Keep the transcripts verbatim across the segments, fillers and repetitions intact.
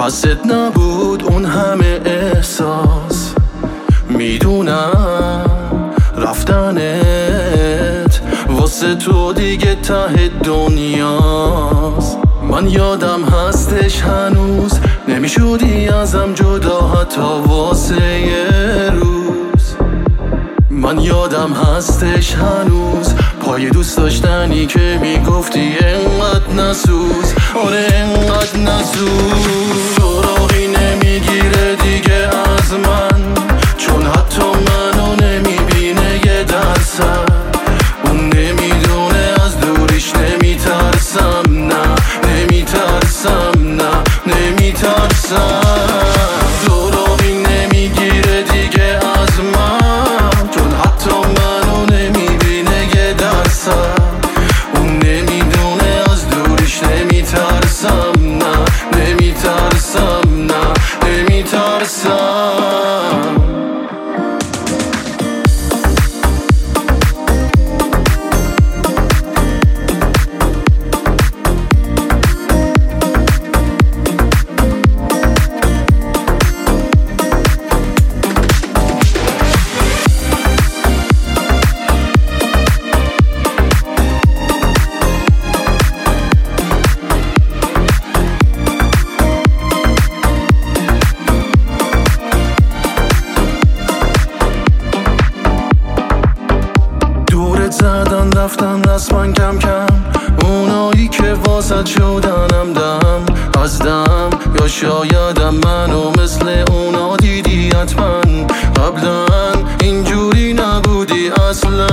واسط نبود اون همه احساس، میدونم رفتنت واسه تو دیگه ته دنیاست. من یادم هستش هنوز نمیشدی ازم جدا حتی واسه یه روز. من یادم هستش هنوز پای دوست داشتنی که میگفتی انقدر نسوز، آره انقدر نسوز. سراغی نمیگیره دیگه از من، چون حتی منو نمیبینه یه درصد. اون نمیدونه از دوریش نمیترسم، نه نمیترسم، نه نمیترسم. سراغی نمیگیره دیگه از من، چون حتی منو نمیبینه یه درصد. اون نمیدونه از دوریش نمیترسم، نه نمیترسم، نه نمیترسم. زدن رفتن رسما کم کم، اونایی که واسط شدنم دم از دم. یا شایدم منو مثل اونا دیدی حتما، قبلا اینجوری نبودی اصلا.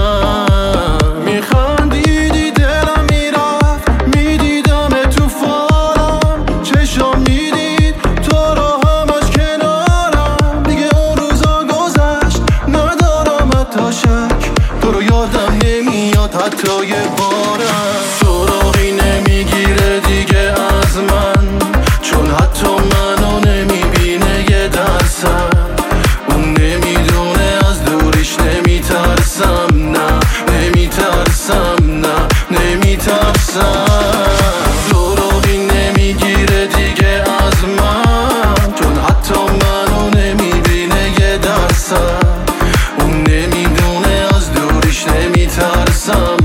میخندیدی دلم میرفت، میدیدم تو فالم، چشم میدید تو رو همش کنارم. دیگه اون روزا گذشت ندارم حتی شک، تو رو یادم نمیاد حتی یه بارم. سراغی نمیگیره دیگه از من، چون حتی منو نمیبینه یه درصد. اون نمیدونه از دوریش نمیترسم، نه نمیترسم، نه نمیترسم. سراغی نمیگیره دیگه از من، چون حتی منو نمیبینه یه درصد. اون نمیدونه از دوریش نمیترسم.